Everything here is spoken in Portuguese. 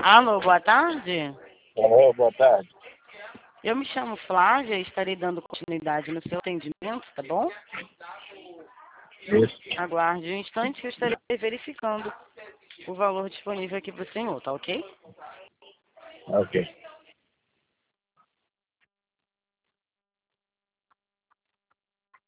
Alô, boa tarde. Alô, boa tarde. Eu me chamo Flávia e estarei dando continuidade no seu atendimento, tá bom? Isso. Aguarde um instante que eu estarei verificando o valor disponível aqui para o senhor, tá ok? Ok.